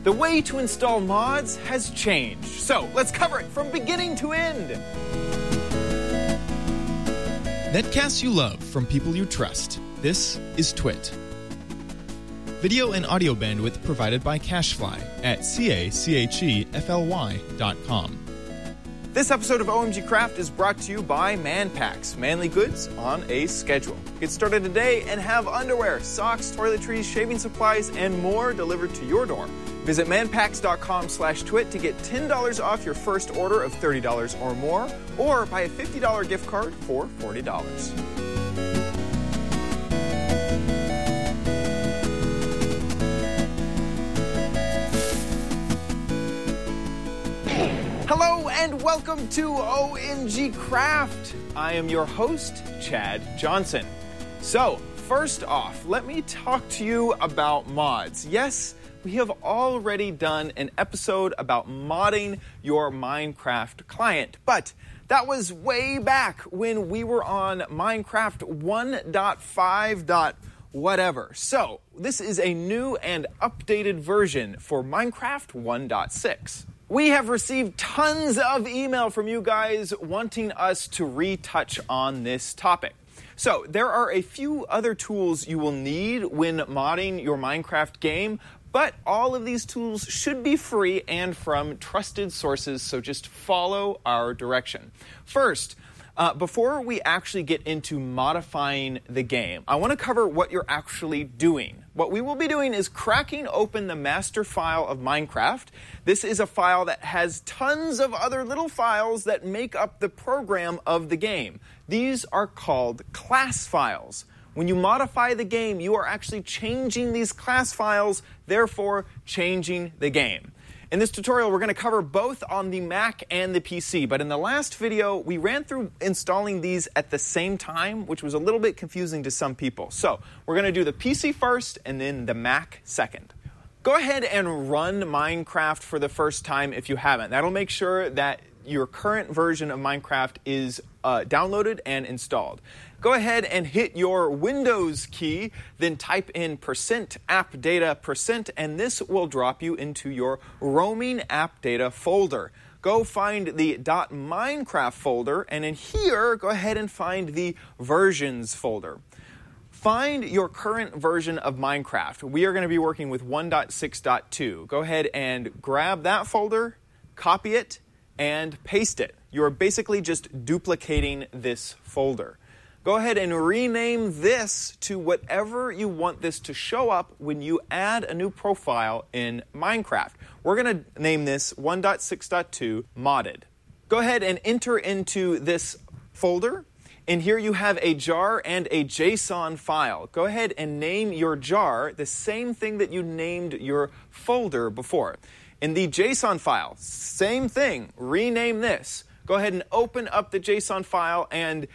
The way to install mods has changed, so let's cover it from beginning to end. Netcasts you love from people you trust. This is Twit. Video and audio bandwidth provided by CacheFly at CacheFly.com. This episode of OMG Craft is brought to you by Manpacks, manly goods on a schedule. Get started today and have underwear, socks, toiletries, shaving supplies, and more delivered to your door. Visit manpacks.com/twit to get $10 off your first order of $30 or more, or buy a $50 gift card for $40. Hello and welcome to OMG Craft. I am your host, Chad Johnson. So, first off, let me talk to you about mods. Yes, we have already done an episode about modding your Minecraft client, but that was way back when we were on Minecraft 1.5. Whatever. So, this is a new and updated version for Minecraft 1.6. We have received tons of email from you guys wanting us to retouch on this topic. So, there are a few other tools you will need when modding your Minecraft game, but all of these tools should be free and from trusted sources, so just follow our direction. First, before we actually get into modifying the game, I want to cover what you're actually doing. What we will be doing is cracking open the master file of Minecraft. This is a file that has tons of other little files that make up the program of the game. These are called class files. When you modify the game, you are actually changing these class files, therefore changing the game. In this tutorial, we're going to cover both on the Mac and the PC, but in the last video, we ran through installing these at the same time, which was a little bit confusing to some people. So, we're going to do the PC first and then the Mac second. Go ahead and run Minecraft for the first time if you haven't. That'll make sure that your current version of Minecraft is downloaded and installed. Go ahead and hit your Windows key, then type in %appdata%, and this will drop you into your roaming app data folder. Go find the .minecraft folder, and in here, go ahead and find the versions folder. Find your current version of Minecraft. We are going to be working with 1.6.2. Go ahead and grab that folder, copy it, and paste it. You are basically just duplicating this folder. Go ahead and rename this to whatever you want this to show up when you add a new profile in Minecraft. We're going to name this 1.6.2 modded. Go ahead and enter into this folder. And here you have a jar and a JSON file. Go ahead and name your jar the same thing that you named your folder before. In the JSON file, same thing, rename this. Go ahead and open up the JSON file and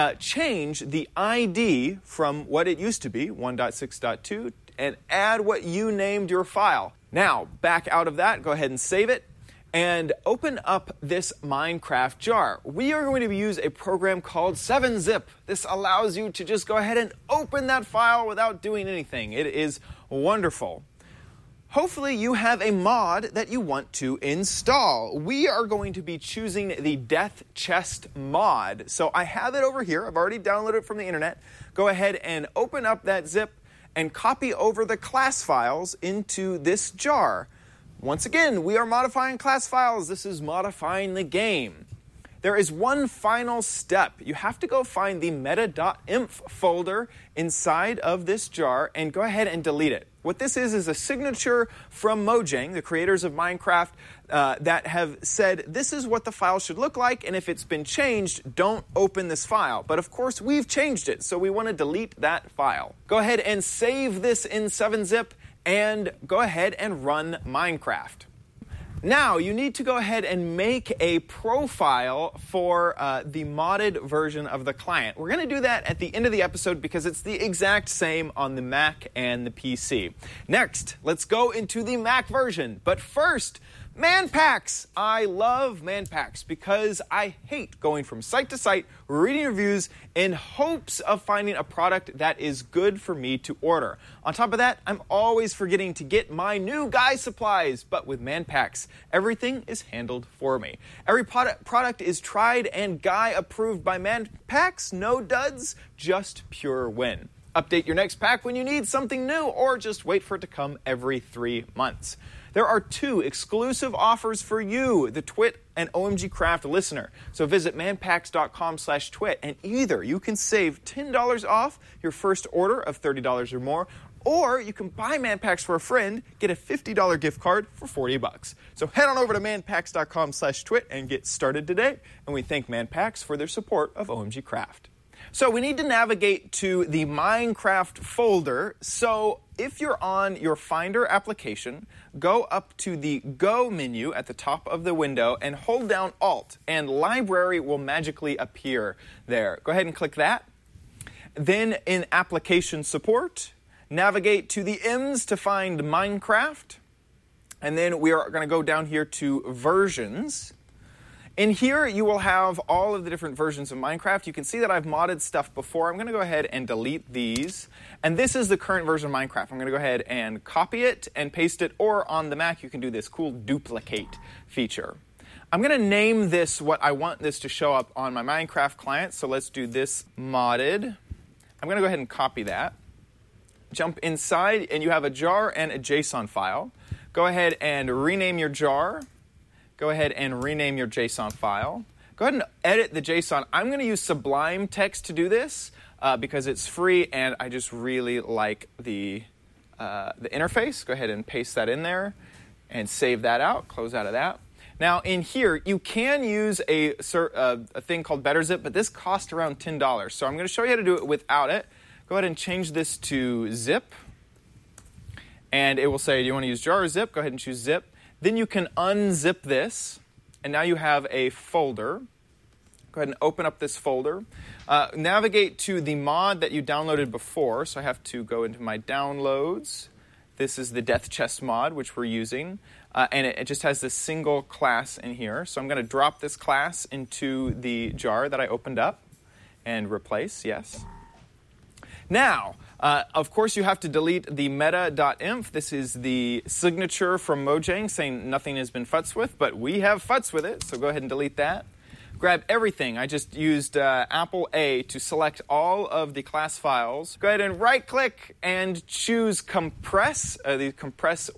change the ID from what it used to be, 1.6.2, and add what you named your file. Now, back out of that, go ahead and save it, and open up this Minecraft jar. We are going to use a program called 7-Zip. This allows you to just go ahead and open that file without doing anything. It is wonderful. Hopefully you have a mod that you want to install. We are going to be choosing the Death Chest mod. So I have it over here. I've already downloaded it from the internet. Go ahead and open up that zip and copy over the class files into this jar. Once again, we are modifying class files. This is modifying the game. There is one final step. You have to go find the meta.inf folder inside of this jar and go ahead and delete it. What this is a signature from Mojang, the creators of Minecraft, that have said this is what the file should look like, and if it's been changed, don't open this file. But of course, we've changed it, so we want to delete that file. Go ahead and save this in 7-Zip and go ahead and run Minecraft. Now, you need to go ahead and make a profile for the modded version of the client. We're going to do that at the end of the episode because it's the exact same on the Mac and the PC. Next, let's go into the Mac version. But first, Man Packs! I love Man Packs because I hate going from site to site, reading reviews in hopes of finding a product that is good for me to order. On top of that, I'm always forgetting to get my new guy supplies. But with Man Packs, everything is handled for me. Every product is tried and guy approved by Man Packs. No duds, just pure win. Update your next pack when you need something new, or just wait for it to come every 3 months. There are 2 exclusive offers for you, the Twit and OMG Craft listener. So visit manpacks.com/twit, and either you can save $10 off your first order of $30 or more, or you can buy Man Packs for a friend, get a $50 gift card for $40. So head on over to manpacks.com/twit and get started today. And we thank Man Packs for their support of OMG Craft. So we need to navigate to the Minecraft folder. So if you're on your Finder application, go up to the Go menu at the top of the window and hold down Alt, and Library will magically appear there. Go ahead and click that. Then in Application Support, navigate to the M's to find Minecraft. And then we are going to go down here to Versions. In here, you will have all of the different versions of Minecraft. You can see that I've modded stuff before. I'm going to go ahead and delete these. And this is the current version of Minecraft. I'm going to go ahead and copy it and paste it. Or on the Mac, you can do this cool duplicate feature. I'm going to name this what I want this to show up on my Minecraft client. So let's do this modded. I'm going to go ahead and copy that. Jump inside, and you have a jar and a JSON file. Go ahead and rename your jar. Go ahead and rename your JSON file. Go ahead and edit the JSON. I'm going to use Sublime Text to do this because it's free, and I just really like the interface. Go ahead and paste that in there and save that out. Close out of that. Now, in here, you can use a thing called BetterZip, but this costs around $10. So I'm going to show you how to do it without it. Go ahead and change this to zip. And it will say, do you want to use jar or zip? Go ahead and choose zip. Then you can unzip this, and now you have a folder. Go ahead and open up this folder. Navigate to the mod that you downloaded before. So I have to go into my downloads. This is the Death Chest mod, which we're using. And it just has this single class in here. So I'm going to drop this class into the jar that I opened up and replace, yes. Now, of course, you have to delete the meta.inf. This is the signature from Mojang saying nothing has been futzed with, but we have futzed with it, so go ahead and delete that. Grab everything. I just used Apple A to select all of the class files. Go ahead and right-click and choose Compress. The Compress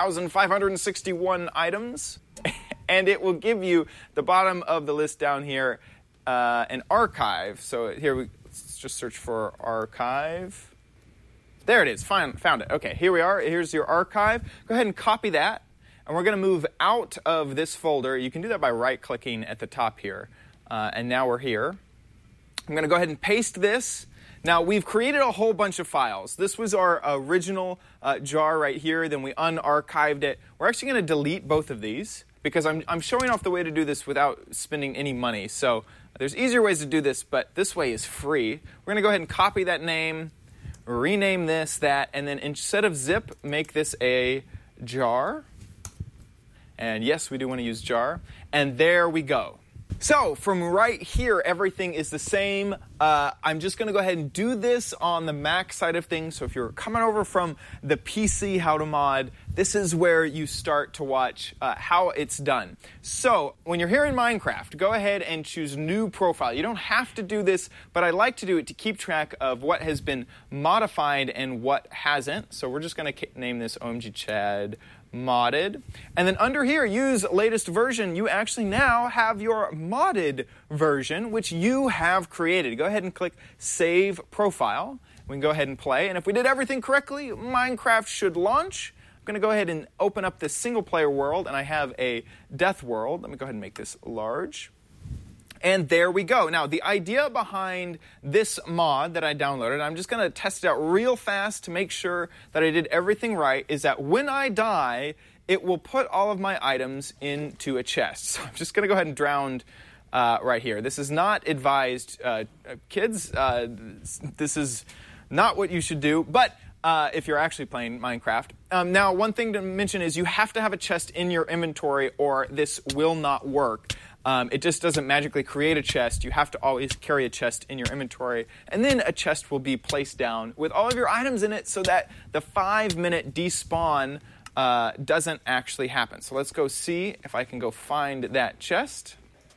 1,561 items, and it will give you the bottom of the list down here, an archive. So here let's just search for archive. There it is. Found it. Okay, here we are. Here's your archive. Go ahead and copy that. And we're going to move out of this folder. You can do that by right-clicking at the top here. And now we're here. I'm going to go ahead and paste this. Now, we've created a whole bunch of files. This was our original jar right here. Then we unarchived it. We're actually going to delete both of these because I'm showing off the way to do this without spending any money. So there's easier ways to do this, but this way is free. We're going to go ahead and copy that name, rename this, that, and then instead of zip, make this a jar. And yes, we do want to use jar. And there we go. So from right here, everything is the same. I'm just going to go ahead and do this on the Mac side of things. So if you're coming over from the PC How to Mod, this is where you start to watch how it's done. So when you're here in Minecraft, go ahead and choose New Profile. You don't have to do this, but I like to do it to keep track of what has been modified and what hasn't. So we're just going to name this OMG Chad Modded. And then under here, use latest version. You actually now have your modded version, which you have created. Go ahead and click Save Profile. We can go ahead and play. And if we did everything correctly, Minecraft should launch. I'm going to go ahead and open up this single player world, and I have a death world. Let me go ahead and make this large. And there we go. Now, the idea behind this mod that I downloaded, I'm just going to test it out real fast to make sure that I did everything right, is that when I die, it will put all of my items into a chest. So I'm just going to go ahead and drown right here. This is not advised, kids. This is not what you should do. But if you're actually playing Minecraft. Now, one thing to mention is you have to have a chest in your inventory or this will not work. It just doesn't magically create a chest. You have to always carry a chest in your inventory. And then a chest will be placed down with all of your items in it so that the 5-minute despawn doesn't actually happen. So let's go see if I can go find that chest.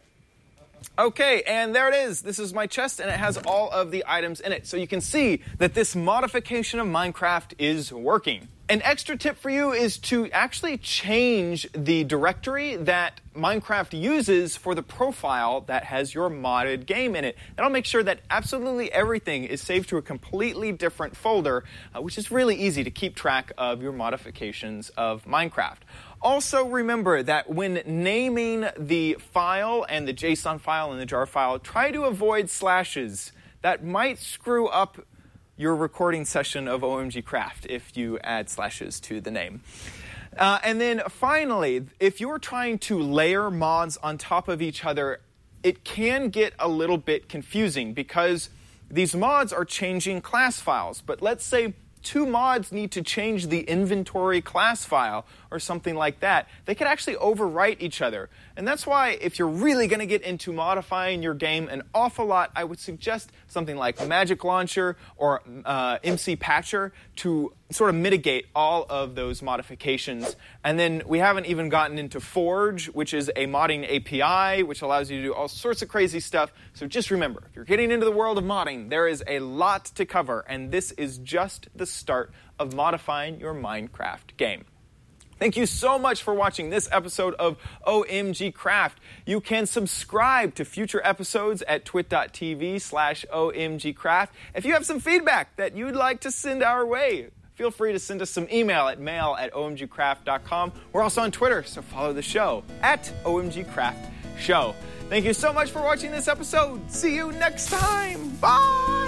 Okay, and there it is. This is my chest, and it has all of the items in it. So you can see that this modification of Minecraft is working. An extra tip for you is to actually change the directory that Minecraft uses for the profile that has your modded game in it. That'll make sure that absolutely everything is saved to a completely different folder, which is really easy to keep track of your modifications of Minecraft. Also remember that when naming the file and the JSON file and the jar file, try to avoid slashes. That might screw up your recording session of OMG Craft if you add slashes to the name. And then finally, if you're trying to layer mods on top of each other, it can get a little bit confusing because these mods are changing class files. But let's say 2 mods need to change the inventory class file or something like that. They could actually overwrite each other. And that's why if you're really going to get into modifying your game an awful lot, I would suggest something like Magic Launcher or MC Patcher to sort of mitigate all of those modifications. And then we haven't even gotten into Forge, which is a modding API, which allows you to do all sorts of crazy stuff. So just remember, if you're getting into the world of modding, there is a lot to cover, and this is just the start of modifying your Minecraft game. Thank you so much for watching this episode of OMG Craft. You can subscribe to future episodes at twit.tv/OMGCraft. If you have some feedback that you'd like to send our way, feel free to send us some email at mail@omgcraft.com. We're also on Twitter, so follow the show at OMGCraftShow. Thank you so much for watching this episode. See you next time. Bye!